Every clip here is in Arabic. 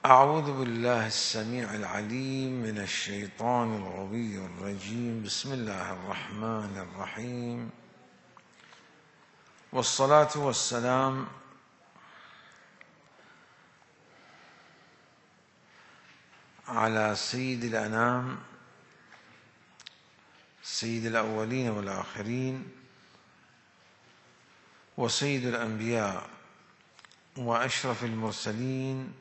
أعوذ بالله السميع العليم من الشيطان الغوي الرجيم. بسم الله الرحمن الرحيم، والصلاة والسلام على سيد الأنام، سيد الأولين والآخرين، وسيد الأنبياء وأشرف المرسلين،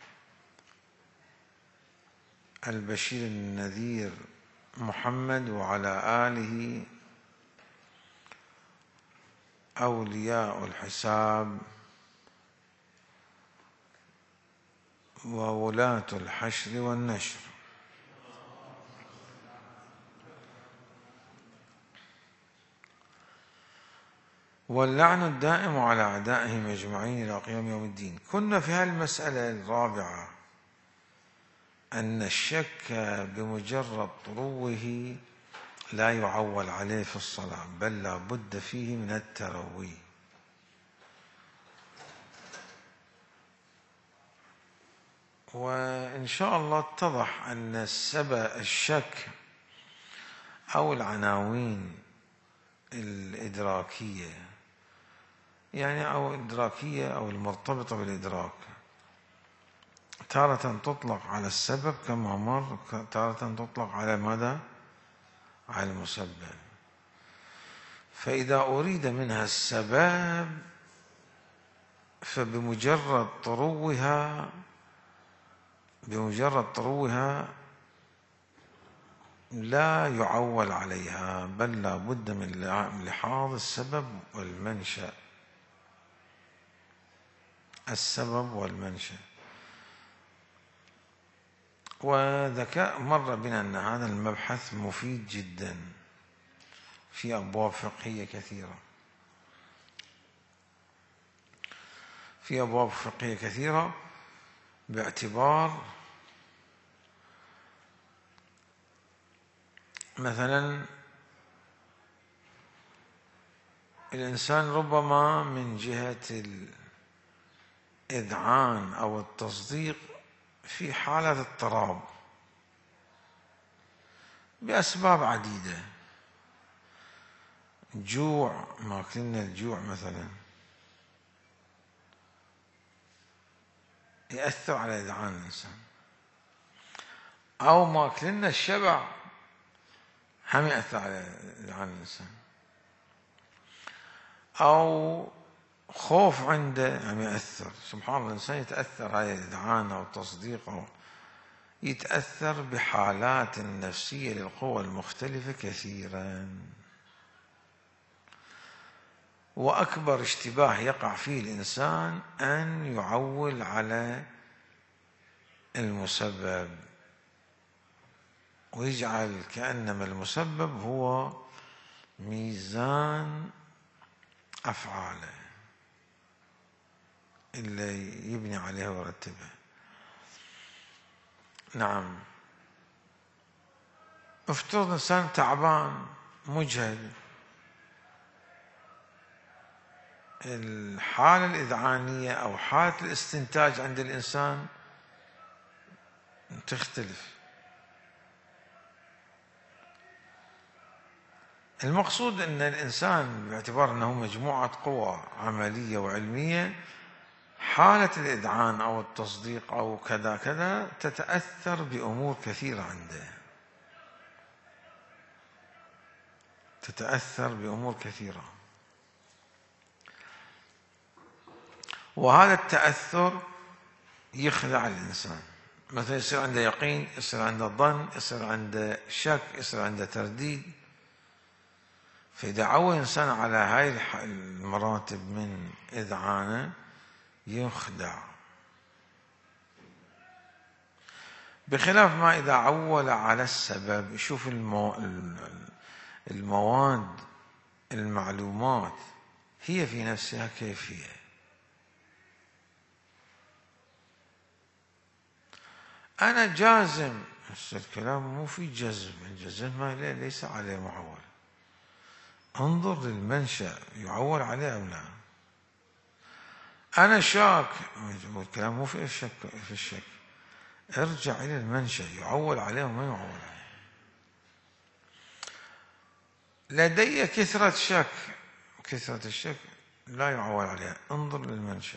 البشير النذير محمد، وعلى آله أولياء الحساب وولاة الحشر والنشر. واللعن الدائم على أعدائهم أجمعين إلى قيام يوم الدين. كنا في هالمسألة الرابعة أن الشك بمجرد طروه لا يعول عليه في الصلاة، بل لا بد فيه من التروي. وإن شاء الله اتضح أن الشك أو العناوين الإدراكية، يعني أو الإدراكية أو المرتبطة بالإدراك، تارة تطلق على السبب كما مر، تارة تطلق على ماذا؟ على المسبب. فإذا أريد منها السبب فبمجرد طروها لا يعول عليها، بل لا بد من لحاظ السبب والمنشأ. السبب والمنشأ. وذكاء مر بنا أن هذا المبحث مفيد جدا في أبواب فقهية كثيرة، باعتبار مثلا الإنسان ربما من جهة الإذعان أو التصديق في حالة اضطراب بأسباب عديدة، جوع، ماكلنا الجوع مثلا يأثر على إذعان الإنسان، أو ماكلنا الشبع هم يأثر على إذعان الإنسان، أو خوف عنده هم يأثر. سبحان الله، الإنسان يتأثر هاي الإذعان أو التصديق، أو يتأثر بحالات نفسية للقوى المختلفة كثيرا. وأكبر اشتباه يقع فيه الإنسان أن يعول على المسبب ويجعل كأنما المسبب هو ميزان أفعاله اللي يبني عليه ويرتبه. نعم، افترض إنسان تعبان مجهد، الحالة الإذعانية أو حالة الاستنتاج عند الإنسان تختلف. المقصود أن الإنسان باعتبار أنه مجموعة قوى عملية وعلمية، حالة الإذعان أو التصديق أو كذا كذا تتأثر بأمور كثيرة عنده، وهذا التأثر يخدع الإنسان. مثلا يصير عنده يقين، يصير عنده ظن، يصير عنده شك، يصير عنده ترديد. فإذا عود الإنسان على هاي المراتب من إذعانه يخدع، بخلاف ما إذا عول على السبب. يشوف المواد، المعلومات هي في نفسها كيفية. أنا جازم، الكلام مو في جزم، الجزم ما ليس عليه معول. انظر للمنشأ، يعول عليه أو لا. أنا شاك، الكلام مو في الشك، ارجع إلى المنشأ، يعول عليه وما يعول عليه. لدي كثرة شك، كثرة الشك لا يعول عليها، انظر للمنشأ.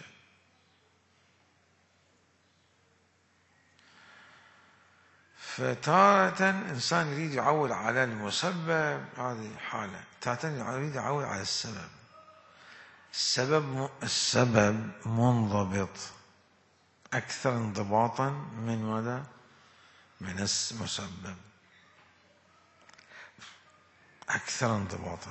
فتارة إنسان يريد يعول على المسبب، هذه حالة، تارة يريد يعول على السبب. السبب منضبط أكثر انضباطا من ماذا؟ من المسبب، أكثر انضباطا.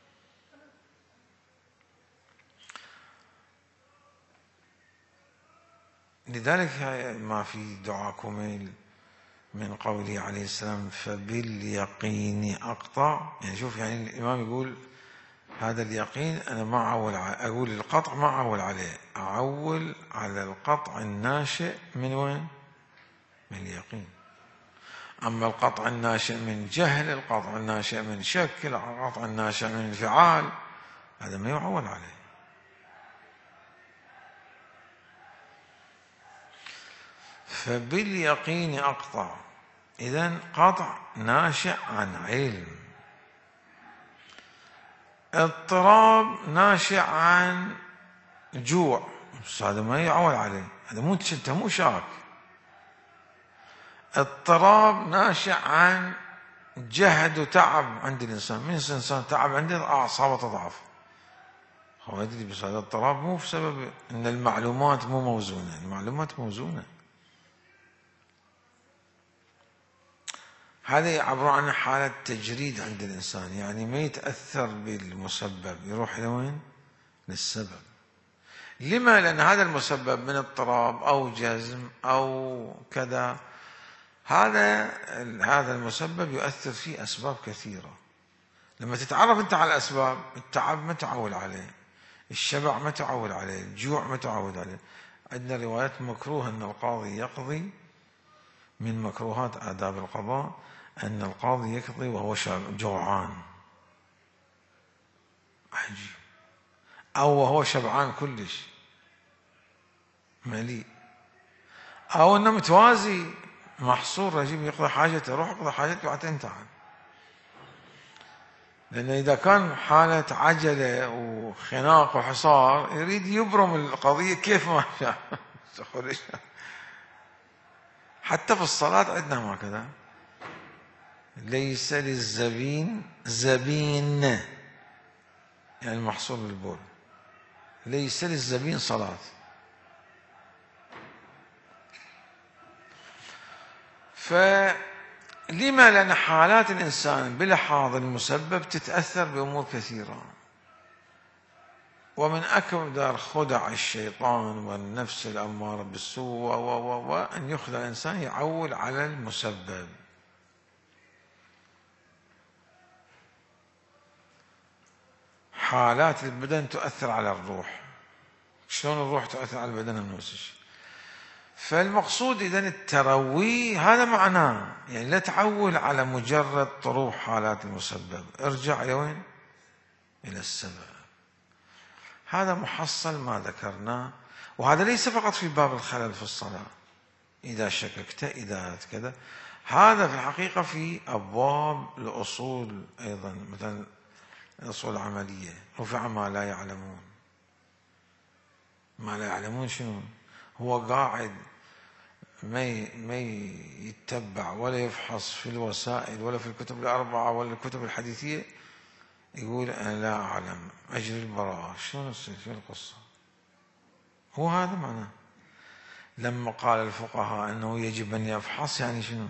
لذلك ما في دعاء كميل من قوله عليه السلام فباليقين أقطع. يعني شوف، يعني الإمام يقول هذا اليقين أنا ما أعول، أقول القطع ما أعول عليه، أعول على القطع الناشئ من وين؟ من اليقين. أما القطع الناشئ من جهل، القطع الناشئ من شك، القطع الناشئ من انفعال، هذا ما يعول عليه. فباليقين أقطع، إذن قطع ناشئ عن علم. اضطراب ناشئ عن جوع، هذا ما يعول عليه، هذا انت مو شاك. اضطراب ناشئ عن جهد وتعب عند الإنسان، من الإنسان تعب عنده أعصابه تضعف، هو يدري، بس هذا اضطراب مو بسبب أن المعلومات مو موزونة، المعلومات موزونة. هذا يعبر عن حالة تجريد عند الإنسان، يعني ما يتأثر بالمسبب، يروح لوين؟ للسبب. لما؟ لأن هذا المسبب من اضطراب أو جزم أو كذا، هذا المسبب يؤثر فيه أسباب كثيرة. لما تتعرف أنت على الأسباب، التعب ما تعول عليه، الشبع ما تعول عليه، الجوع ما تعود عليه. عندنا روايات مكروه أن القاضي يقضي، من مكروهات آداب القضاء أن القاضي يقضي وهو جوعان، عجيب، أو وهو شبعان كلش مليء، أو أنه متوازي محصور، رجيب يقضي حاجته، روح اقضي حاجته بعدين تعال. لأن إذا كان حالة عجلة وخناق وحصار يريد يبرم القضية كيف ما شاء. حتى في الصلاة عندنا هكذا، ليس للزبين زبين، يعني محصور للبول، ليس للزبين صلاة. فلما؟ لأن حالات الإنسان بلحاظ المسبب تتأثر بأمور كثيرة، ومن أكبر خدع الشيطان والنفس الأمارة بالسوء وأن يخدع الإنسان يعول على المسبب. حالات البدن تؤثر على الروح، شلون الروح تؤثر على البدن النفسي؟ فالمقصود إذن التروي، هذا معناه يعني لا تعول على مجرد طروح حالات المسبب، ارجع إلى وين؟ إلى السبب. هذا محصل ما ذكرناه، وهذا ليس فقط في باب الخلل في الصلاة، إذا شككت إذا كذا، هذا في الحقيقة في أبواب الأصول أيضا، مثلا الأصول العملية، رفع ما لا يعلمون. ما لا يعلمون شنو؟ هو قاعد ما يتبع ولا يفحص في الوسائل ولا في الكتب الأربعة ولا الكتب الحديثية، يقول أنا لا أعلم، أجري البراءة. شلون تصير؟ شو القصة؟ هو هذا معناه. لما قال الفقهاء أنه يجب أن يفحص، يعني شنو؟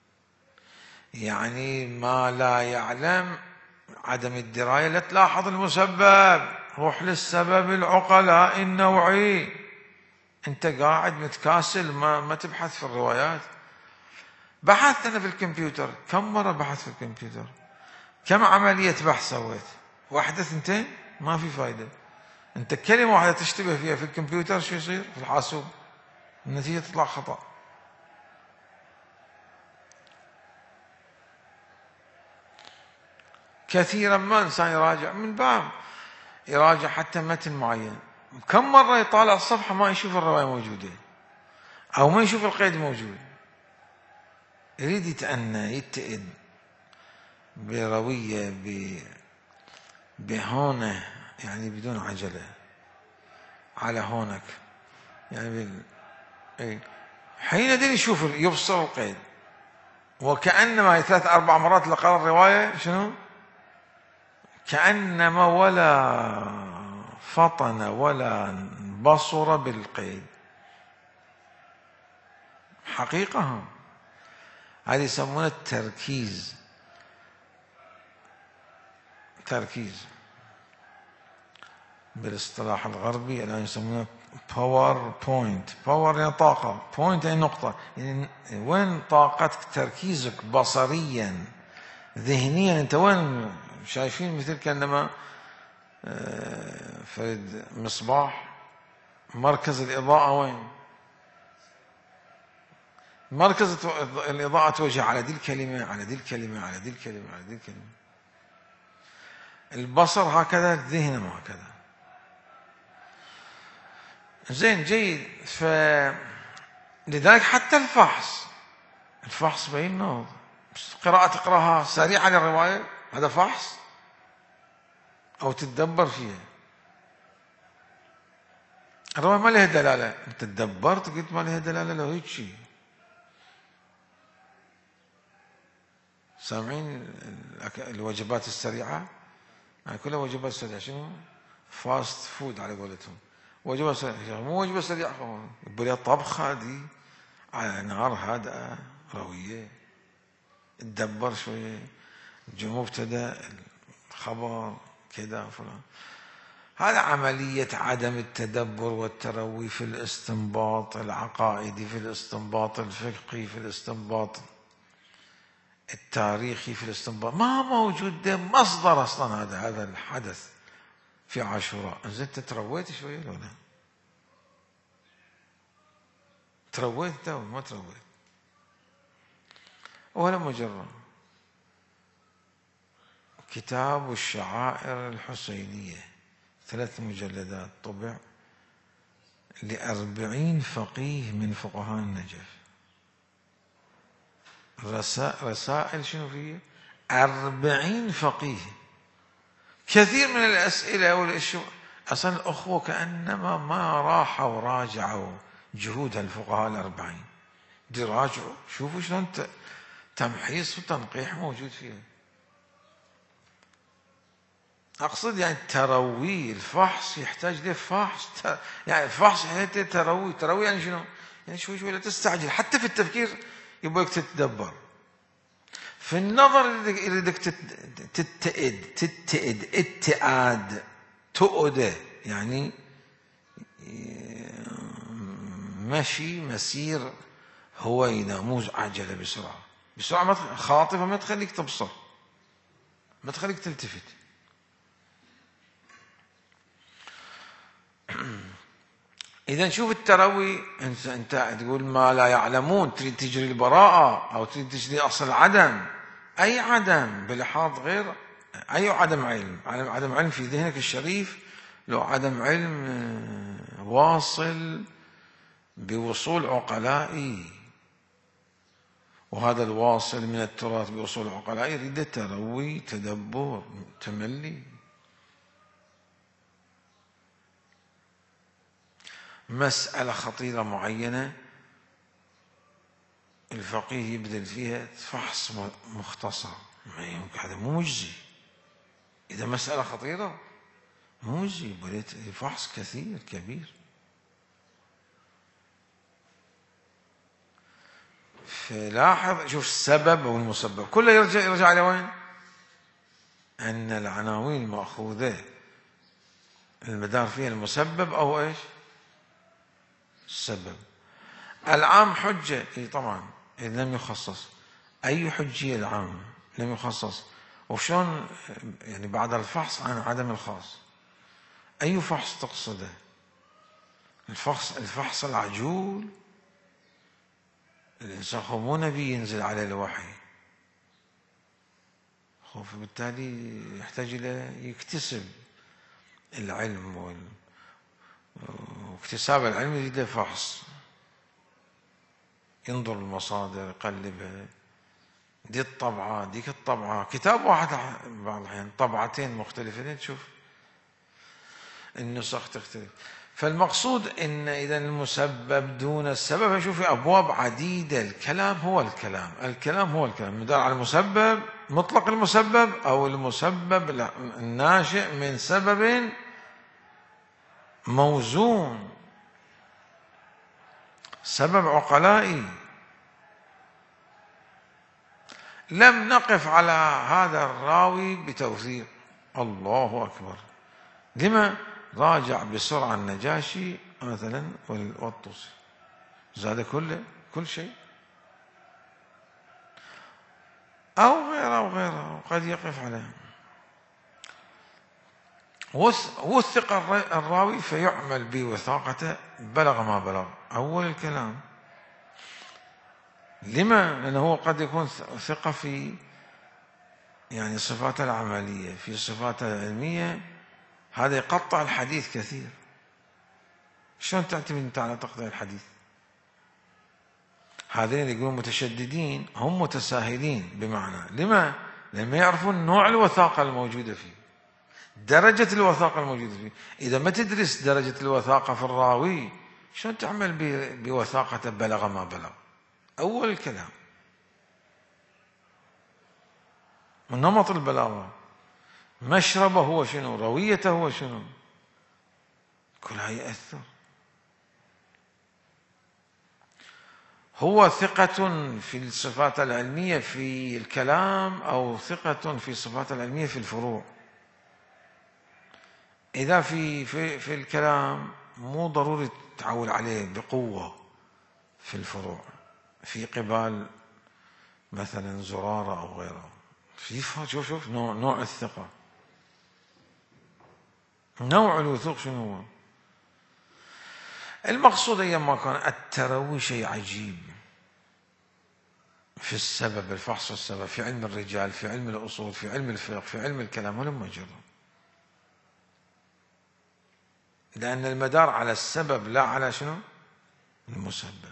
يعني ما لا يعلم، عدم الدراية، لا تلاحظ المسبب، روح للسبب العقلاء النوعي. أنت قاعد متكاسل، ما تبحث في الروايات. بحثت أنا في الكمبيوتر، كم مرة بحث في الكمبيوتر؟ كم عملية بحث سويت؟ واحدة ثنتين؟ ما في فايدة. أنت كلمة واحدة تشتبه فيها في الكمبيوتر، شو يصير في الحاسوب؟ النتيجة تطلع خطأ. كثيرا ما إنسان يراجع من باب يراجع حتى متن معين، كم مرة يطالع الصفحة ما يشوف الرواية موجودة، أو ما يشوف القيد موجود، يريد يتأنى يتئد بروية بهونة، يعني بدون عجلة، على هونك يعني حينئذ يشوف يبصر القيد، وكأنما 3-4 مرات لقرأ الرواية شنو؟ كأنما ولا فطن ولا بصر بالقيد. حقيقة هذه يسمونه التركيز. تركيز بالاصطلاح الغربي الآن يسمونه باور بوينت. باور يعني طاقة، بوينت يعني نقطة، يعني وين طاقتك، تركيزك بصريا ذهنيا، انت وين شايفين مثل كأنما فرد مصباح، مركز الإضاءة وين؟ مركز الإضاءة توجه على دي الكلمة، على دي الكلمة، على دي الكلمة، على دي الكلمة. البصر هكذا، الذهن هكذا. زين جيد. لذلك حتى الفحص بين نوض، قراءة تقراها سريعة للرواية، هذا فحص أو تتدبر فيها. الرواية ما لها دلالة، أنت تدبرت قلت ما لها دلالة، لو هيك شيء. سامعين الوجبات السريعة؟ يعني كلها وجبات سريعة، شنو؟ فاست فود على قولتهم. وجبة سريعة، مو وجبة سريعة، يبغى طبخة دي على نار هادئة روية، تدبر شوية، مبتدأ الخبر كذا فلان. هذا عملية عدم التدبر والتروي في الاستنباط العقائدي، في الاستنباط الفقهي، في الاستنباط التاريخي، في الاستنباط ما موجود. ده مصدر أصلا هذا الحدث في عاشوراء. إذا أنت ترويت شوية لو لا؟ ترويت أنت ولا ما ترويت؟ ولا مجرد كتاب الشعائر الحسينية 3 مجلدات طبع ل40 فقيه من فقهاء النجف. رسائل شنو فيه؟ 40 فقيه. كثير من الأسئلة والأشياء أصلا الأخوة كأنما ما راحوا وراجعوا جهود الفقهاء 40. دي راجعوا شوفوا شلون تمحيص وتنقيح موجود فيها. أقصد يعني التروي، الفحص يحتاج له فحص، يعني الفحص يحتاج تروي. تروي يعني شنو؟ يعني شوي شوي لا تستعجل، حتى في التفكير يبغاك تتدبر. في النظر يريدك تتئد اتئاد، تؤده يعني مشي مسير هوينة، مو عجلة بسرعة. بسرعة خاطفة ما تخليك تبصر، ما تخليك تلتفت. إذا شوف التروي، أنت تقول ما لا يعلمون، تريد تجري البراءة أو تريد تجري أصل العدم. أي عدم بلحاظ غير أي عدم علم. عدم علم في ذهنك الشريف، لو عدم علم واصل بوصول عقلائي، وهذا الواصل من التراث بوصول عقلائي يريد تروي، تدبر، تملي. مسألة خطيرة معينة الفقيه يبذل فيها فحص مختصر، ما يمكن، هذا مو مجزي. إذا مسألة خطيرة مو مجزي، بل فحص كثير كبير. فلاحظ شوف السبب والمسبب كله يرجع إلى وين؟ أن العناوين المأخوذة المدار فيها المسبب أو إيش؟ السبب. العام حجة، إيه طبعا إذا لم يخصص. أي حجية العام لم يخصص؟ وشون يعني بعد الفحص عن عدم الخاص؟ أي فحص تقصده؟ الفحص العجول. الإنسان مو نبي ينزل عليه الوحي، فبالتالي يحتاج إلى يكتسب العلم، واكتساب العلم يريد فحص، ينظر المصادر، يقلبها، دي الطبعة ديك الطبعة، كتاب واحد بعض الأحيان طبعتين مختلفتين، تشوف النسخ تختلف. فالمقصود ان اذا المسبب دون السبب، شوف في ابواب عديده، الكلام هو الكلام، الكلام هو الكلام، مدار على المسبب، مطلق المسبب او المسبب الناشئ من سبب موزون، سبب عقلائي. لم نقف على هذا الراوي بتوثيق، الله اكبر، لما؟ راجع بسرعة النجاشي مثلا والطوسي، زاد كل شيء، أو غيره قد يقف عليه. وثق الراوي فيعمل بوثاقته، بلغ ما بلغ، أول الكلام. لما؟ لأنه قد يكون ثقة في يعني صفاته العملية، في صفاته العلمية، هذا يقطع الحديث كثير. شلون تعتمد انت على تقطيع الحديث؟ هذين اللي يقولون متشددين هم متساهلين، بمعنى لما؟ لما يعرفون نوع الوثاقة الموجودة فيه، درجة الوثاقة الموجودة فيه. إذا ما تدرس درجة الوثاقة في الراوي، شلون تعمل بوثاقة بلغ ما بلغ؟ أول الكلام. ونمط البلاغة، مشربه هو شنو، رويته هو شنو، كلها يأثر. هو ثقة في الصفات العلمية في الكلام أو ثقة في الصفات العلمية في الفروع. إذا في الكلام مو ضروري تتعول عليه بقوة في الفروع، في قبال مثلا زرارة أو غيره، شوف نوع الثقة، نوع الوثوق شنو هو. المقصود أيما كان التروي شيء عجيب في السبب، الفحص والسبب، في علم الرجال، في علم الأصول، في علم الفقه، في علم الكلام، ولما جرى، لأن المدار على السبب لا على شنو؟ المسبب.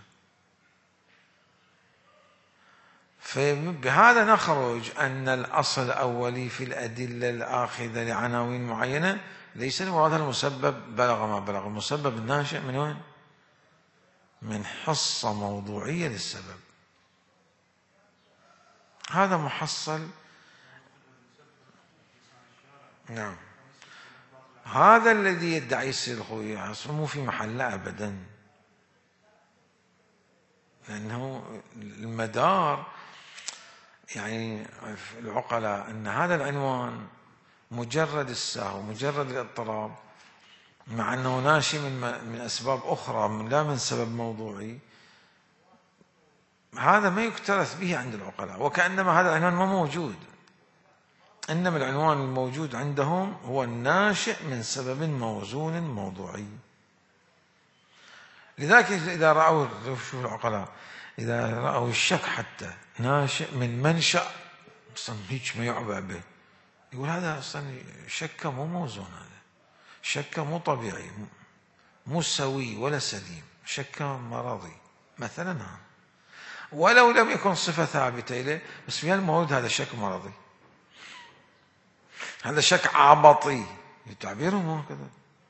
فبهذا نخرج أن الأصل الأولي في الأدلة الآخذة لعناوين معينة ليس المراد المسبب بلغ ما بلغ، المسبب الناشئ من وين؟ من حصة موضوعية للسبب. هذا محصل. نعم، هذا الذي يدعي السيد الخوئي أصلا مو في محله أبدا، لأنه المدار يعني العقلاء أن هذا العنوان مجرد السهو، مجرد الاضطراب، مع أنه ناشئ من أسباب أخرى لا من سبب موضوعي، هذا ما يكترث به عند العقلاء، وكأنما هذا العنوان ما موجود، إنما العنوان الموجود عندهم هو الناشئ من سبب موزون موضوعي. لذلك إذا رأوا، شوف العقلاء، إذا رأوا الشك حتى ناشئ من منشأ أصلا هيك ما يعبأ به، يقول هذا أصلا شك مو موزون، هذا شك مو طبيعي، مو سوي ولا سليم، شك مرضي مثلا، ولو لم يكن صفة ثابتة إليه، بس في الموجود هذا شك مرضي، هذا شك عبطي، تعبيرهم هكذا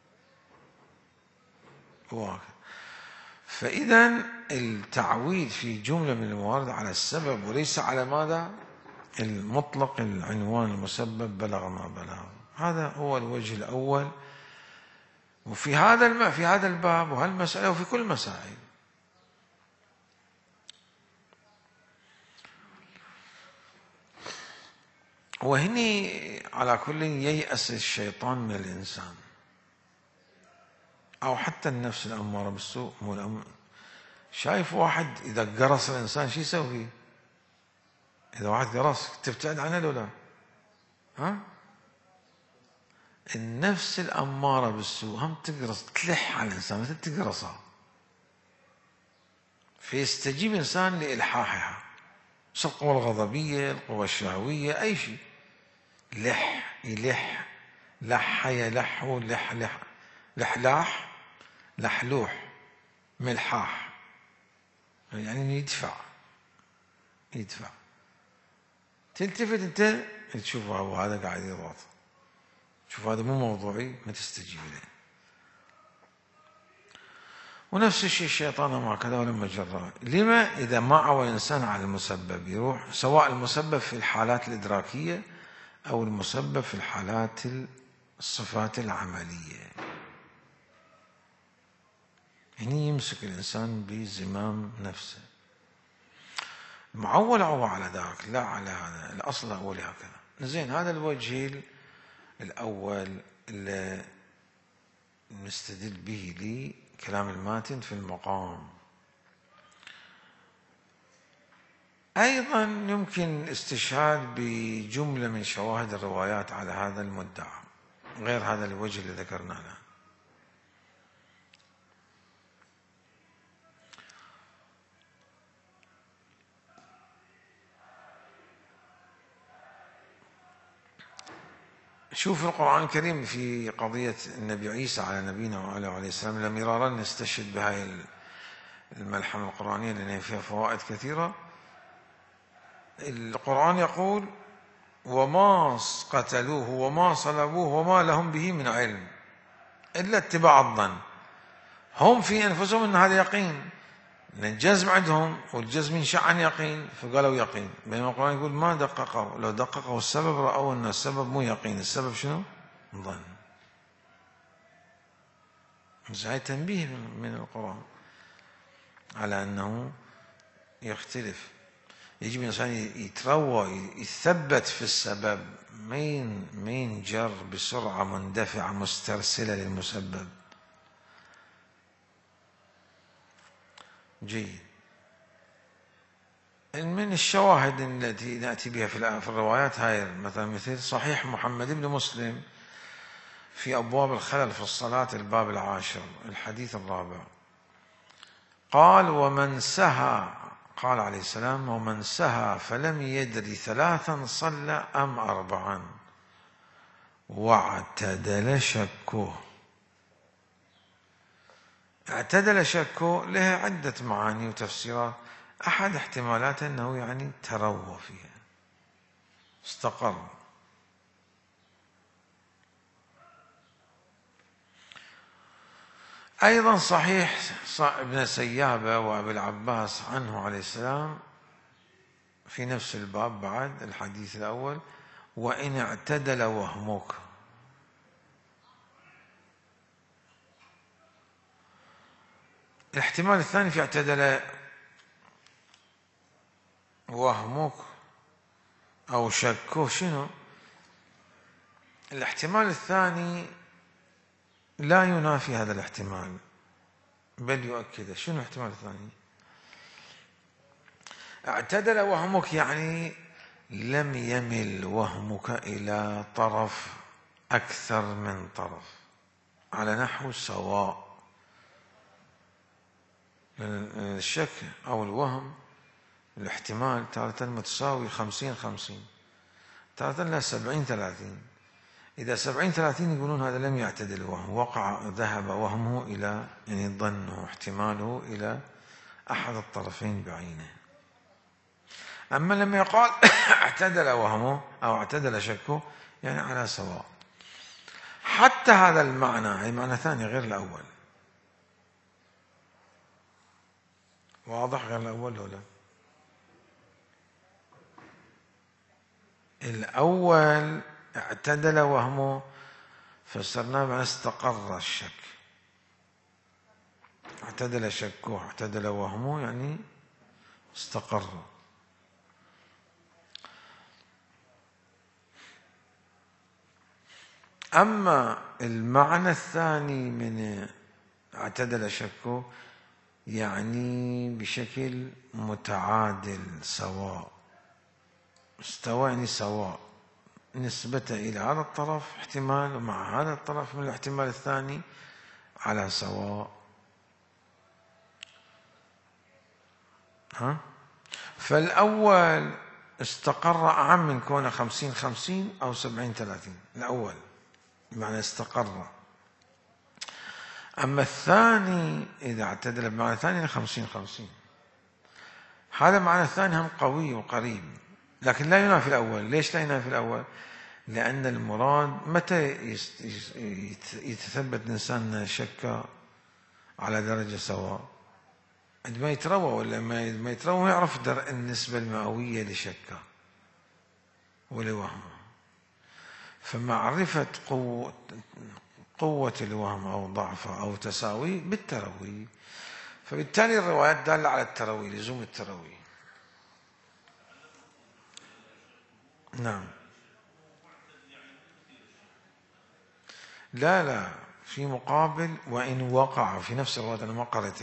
وهكذا. فإذا التعويل في جملة من الموارد على السبب وليس على ماذا؟ المطلق، العنوان المسبب بلغ ما بلغ، هذا هو الوجه الأول. وفي هذا الباب وهالمسألة وفي كل مسائل. وهني على كل ييأس الشيطان من الإنسان، أو حتى النفس الأمارة بالسوء. شايف واحد إذا قرص الإنسان شو يسوي؟ إذا واحد قرص تبتعد عنه لو لا؟ ها؟ النفس الأمارة بالسوء هم تقرص، تلح على الإنسان مثل تقرصه، فيستجيب الإنسان لإلحاحها، القوة الغضبية، القوة الشهوية، أي شيء، يلح، لح يلح، لحلاح، لحلوح، ملحاح، يعني يدفع. تلتفت أنت تشوف هذا قاعد يضغط، شوف هذا مو موضوعي، ما تستجيب له. ونفس الشيء الشيطان ما كذا ولما جرى. لما إذا ما عوى الإنسان على المسبب يروح، سواء المسبب في الحالات الإدراكية أو المسبب في الحالات الصفات العملية، هني يمسك الإنسان بزمام نفسه. معول عوى على ذاك، لا على هذا، الأصل الأول هكذا. زين، هذا الوجه الأول اللي نستدل به لكلام الماتن في المقام. أيضا يمكن الاستشهاد بجملة من شواهد الروايات على هذا المدعى غير هذا الوجه اللي ذكرنا له. شوف القرآن الكريم في قضية النبي عيسى على نبينا وعلى عليه السلام، لم مرارا نستشهد بهاي الملحمة القرآنية لأن فيها فوائد كثيرة. القرآن يقول: وما قتلوه وما صلبوه وما لهم به من علم إلا اتباع الظن. هم في أنفسهم أن هذا يقين، لأن الجزم عندهم، والجزم ينشأ عن يقين، فقالوا يقين. بينما القرآن يقول ما دققوا، لو دققوا السبب رأوا أن السبب مو يقين، السبب شنو؟ ظن. هاي تنبيه من القرآن على أنه يختلف. يجب الإنسان يتروى، يثبت في السبب، ما ينجر بسرعة مندفعة مسترسلة للمسبب. جيد. من الشواهد التي نأتي بها في الروايات هاي مثلا مثل صحيح محمد بن مسلم في أبواب الخلل في الصلاة الباب 10 الحديث 4 قال: ومن سهى، قال عليه السلام: ومن سهى فلم يدري 3 صلى أم 4 واعتدل شكه. اعتدل شكه لها عدة معاني وتفسيرات. أحد احتمالات أنه يعني تروى فيها، استقر. أيضا صحيح ابن سيابة وأبي العباس عنه عليه السلام في نفس الباب بعد الحديث الأول: وإن اعتدل وهمك. الاحتمال الثاني في اعتدل وهمك أو شكه شنو؟ الاحتمال الثاني لا ينافي هذا الاحتمال بل يؤكده. شنو الاحتمال الثاني؟ اعتدل وهمك يعني لم يمل وهمك إلى طرف أكثر من طرف، على نحو سواء. الشك أو الوهم الاحتمال تارة متساوي 50-50، تارة لا 70-30. إذا 70-30 يقولون هذا لم يعتدل وهم، وقع ذهب وهمه إلى، يعني ظنه احتماله إلى أحد الطرفين بعينه. أما لما يقال اعتدل وهمه أو اعتدل شكه يعني على سواء. حتى هذا المعنى أي معنى ثاني غير الأول. واضح غير الأول ولا؟ الأول اعتدل وهمه فسرناه بأن استقر الشك. اعتدل شكه اعتدل وهمه يعني استقر. أما المعنى الثاني من اعتدل شكه يعني بشكل متعادل سواء. استوى يعني سواء، نسبة إلى هذا الطرف احتمال ومع هذا الطرف من الاحتمال الثاني على سواء. فالأول استقر أعم من كونه 50-50 أو 70-30. الأول بمعنى استقر. أما الثاني إذا اعتدل بمعنى ثاني 50-50. هذا معنى الثاني هم قوي وقريب. لكن لا ينافي الأول. ليش لا ينافي الأول؟ لأن المراد متى يتثبت الإنسان شك على درجة سواء؟ عندما يتروى، ولا ما يتروى يعرف النسبة المئوية لشكه ولوهمه. فمعرفة قوة الوهم أو ضعفه أو تساويه بالتروي، فبالتالي الروايات دالة على التروي، لزوم التروي. نعم. لا، في مقابل وإن وقع في نفس الرواية. أنا ما قرأت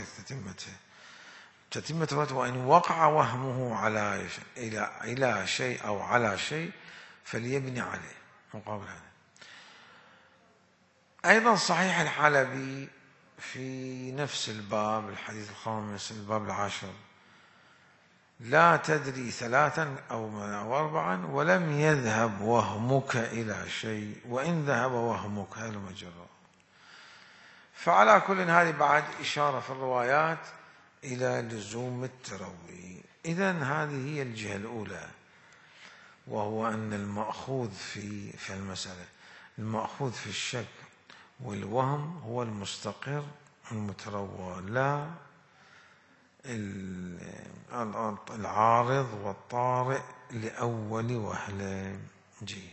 تتمة الرواية. وإن وقع وهمه على إلى شيء أو على شيء فليبني عليه، مقابل هذا. أيضا صحيح الحلبي في نفس الباب، الحديث الخامس، الباب العاشر: لا تدري ثلاثا أو أربعا ولم يذهب وهمك إلى شيء وإن ذهب وهمك هل مجرى. فعلى كل هذه بعد إشارة في الروايات إلى لزوم التروي. إذن هذه هي الجهة الأولى، وهو أن المأخوذ في المسألة، المأخوذ في الشك والوهم هو المستقر المتروى، لا العارض والطارئ لأول وهلة. جيد.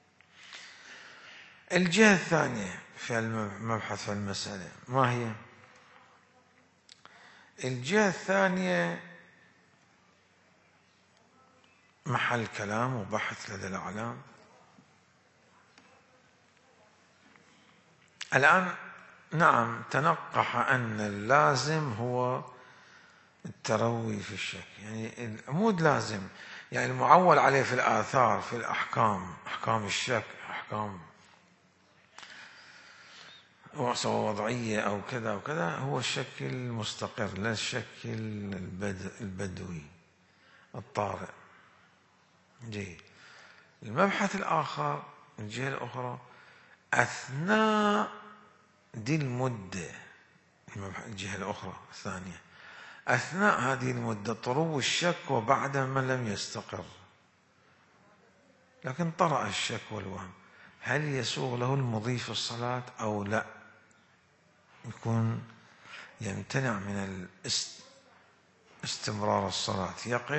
الجهة الثانية في المبحث في المسألة ما هي؟ الجهة الثانية محل كلام وبحث لدى الأعلام. الآن نعم تنقح أن اللازم هو التروي في الشك، يعني العمود لازم، يعني المعول عليه في الآثار، في الأحكام، أحكام الشك، أحكام سواء وضعية أو كذا وكذا، هو الشك المستقر لا الشك البدوي الطارئ. جيد. المبحث الآخر، الجهة الأخرى، أثناء دي المدة، الجهة الأخرى الثانية، أثناء هذه المدة طرو الشك وبعد ما لم يستقر، لكن طرأ الشك والوهم، هل يسوغ له المضي في الصلاة أو لا؟ يكون يمتنع من استمرار الصلاة،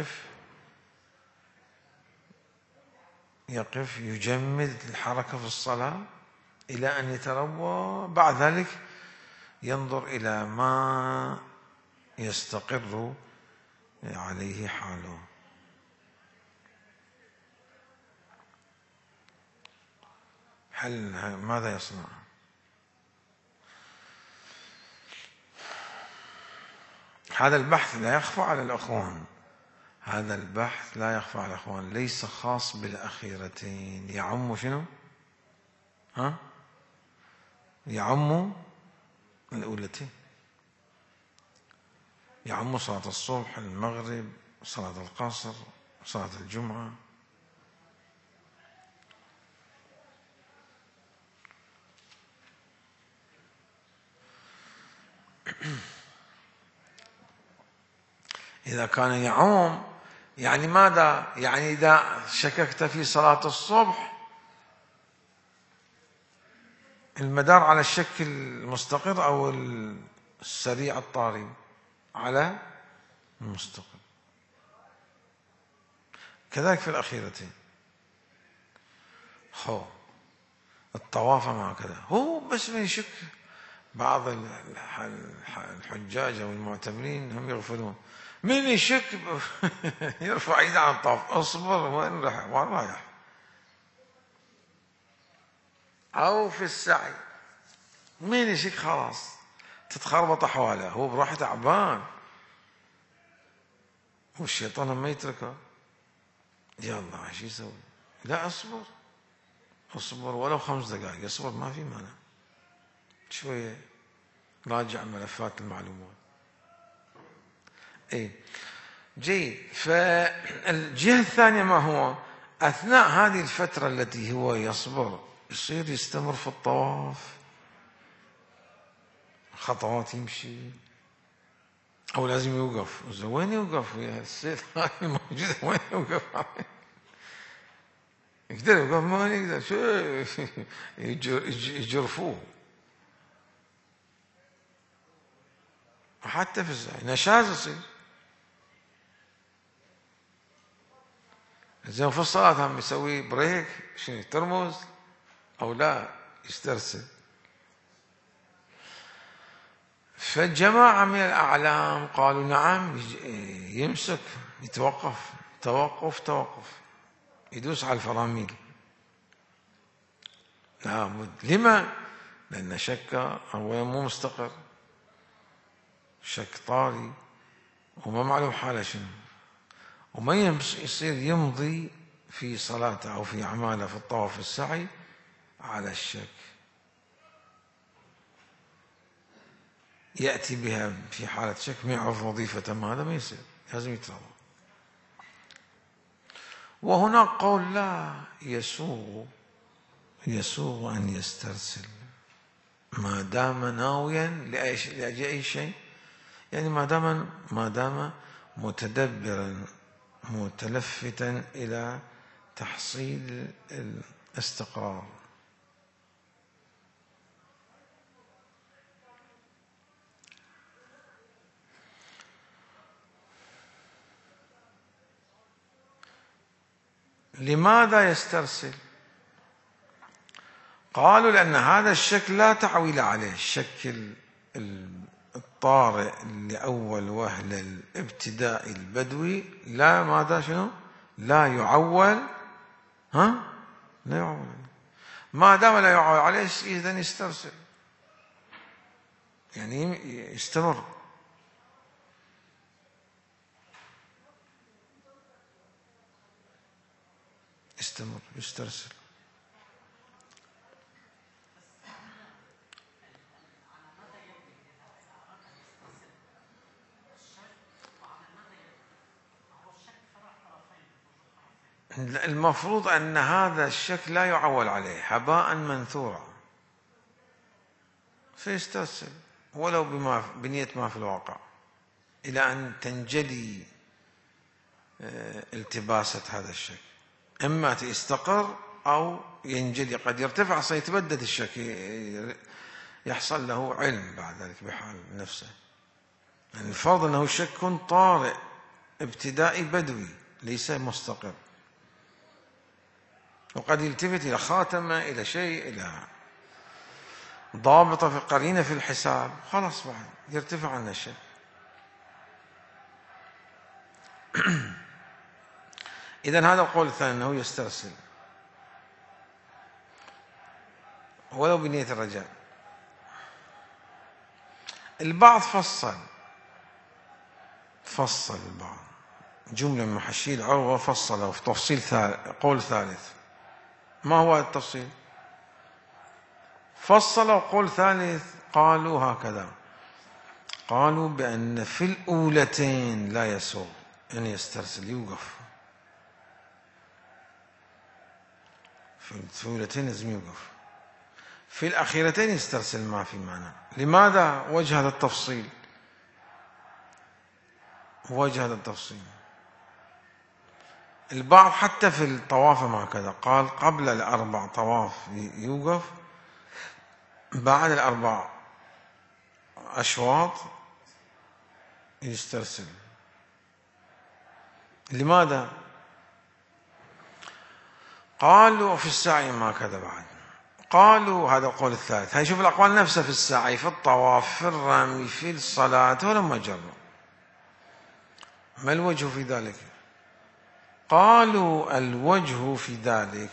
يقف يجمد الحركة في الصلاة إلى أن يتروى، بعد ذلك ينظر إلى ما يستقر عليه حاله. ماذا يصنع؟ هذا البحث لا يخفى على الأخوان، هذا البحث لا يخفى على الأخوان، ليس خاص بالأخيرتين. يعم شنو؟ يعم الأولتين، يعم صلاة الصبح، المغرب، صلاة القصر، صلاة الجمعة. إذا كان يعم يعني ماذا؟ يعني إذا شككت في صلاة الصبح المدار على الشك المستقر أو السريع الطاري على المستقر. كذلك في الأخيرتين. الطواف ما كذا، هو بس من يشك. بعض الحجاج أو المعتمرين هم يغفلون، من يشك يرفع ايده عن الطواف، اصبر وين رايح، أو في السعي من يشك خلاص تتخربط أحواله، هو بروحه تعبان والشيطان ما يتركه. يلا ايش يسوي؟ لا اصبر ولو 5 دقائق، اصبر ما في مانع، شوية راجع ملفات المعلومات. جيد. فالجهة الثانية ما هو؟ أثناء هذه الفترة التي هو يصبر يصير يستمر في الطواف، خطوات يمشي، أو لازم يوقف؟ وين يوقف يا السيد الموجود؟ وين يوقف؟ يقدر يوقف؟ ما يقدر، شو يجرفوه. حتى في السعي نشاز يصير. زين في الصلاة هم يسوي بريك، شنو ترمز أو لا يسترسل. فجماعة من الأعلام قالوا نعم يمسك، يتوقف توقف، يدوس على الفراميل لابد. لما؟ لأن شك هو مو مستقر، شك طاري وما معلوم حاله شنو، وما يصير يمضي في صلاته أو في أعماله في الطواف والسعي على الشك، يأتي بها في حالة شك ما يعرف وظيفة هذا ما يصير، لازم يتوضأ. وهناك قول لا، يسوغ أن يسترسل ما دام ناويا لأجل أي شيء، يعني ما دام متدبرا متلفتا إلى تحصيل الاستقرار. لماذا يسترسل؟ قالوا لأن هذا الشك لا تعويل عليه، الشك الطارئ لأول وهلة الابتدائي البدوي لا ماذا شنو؟ لا يعول، لا يعول. ما دام لا يعول عليه إذن يسترسل، يعني يستمر. يسترسل. المفروض أن هذا الشك لا يعول عليه، هباء منثورا، فيسترسل ولو بنية ما في الواقع إلى أن تنجلي التباسة هذا الشك، إما يستقر أو ينجلي، قد يرتفع سيتبدد الشك، يحصل له علم بعد ذلك بحال نفسه. يعني الفرض أنه شك طارئ ابتدائي بدوي ليس مستقر، وقد يلتفت إلى خاتمة، إلى شيء، إلى ضابطة في قرينة في الحساب، خلاص بعد يرتفع عنا الشك. إذن هذا القول الثاني أنه يسترسل ولو بنية الرجاء. البعض فصل البعض جملة من محشي العروة، فصله في تفصيل قول ثالث. ما هو التفصيل؟ فصلوا قول ثالث، قالوا هكذا، قالوا بأن في الأولتين لا يسوغ أن يسترسل، يوقف في الأولتين لازم يوقف، في الأخيرتين يسترسل ما في معنى. لماذا وجه هذا التفصيل؟ البعض حتى في الطواف هكذا قال قبل الأربع طواف يوقف، بعد الأربع أشواط يسترسل. لماذا؟ قالوا في السعي ما كذا بعد، قالوا هذا القول الثالث. هاي شوف الأقوال نفسها في السعي، في الطواف، في الرمي، في الصلاة، ولما جروا. ما الوجه في ذلك؟ قالوا الوجه في ذلك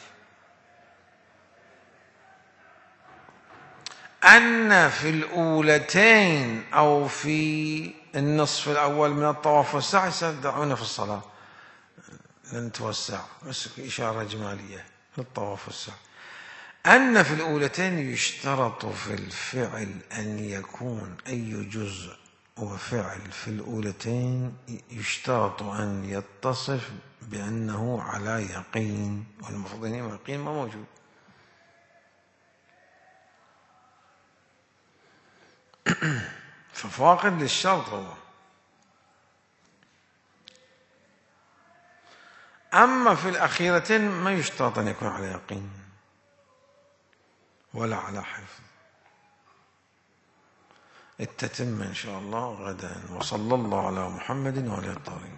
أن في الأولتين أو في النصف الأول من الطواف والسعي سيدعون في الصلاة، لن توسع، بس إشارة إجمالية للطواف والسعي، أن في الأولتين يشترط في الفعل أن يكون أي جزء وفعل في الأولتين يشترط أن يتصف بأنه على يقين، والمفروض أن يقين ما موجود. ففاقد للشرط هو. أما في الأخيرتين ما يشترط أن يكون على يقين ولا على حفظ. التتم إن شاء الله غدا. وصلى الله على محمد وعلى آله الطاهرين.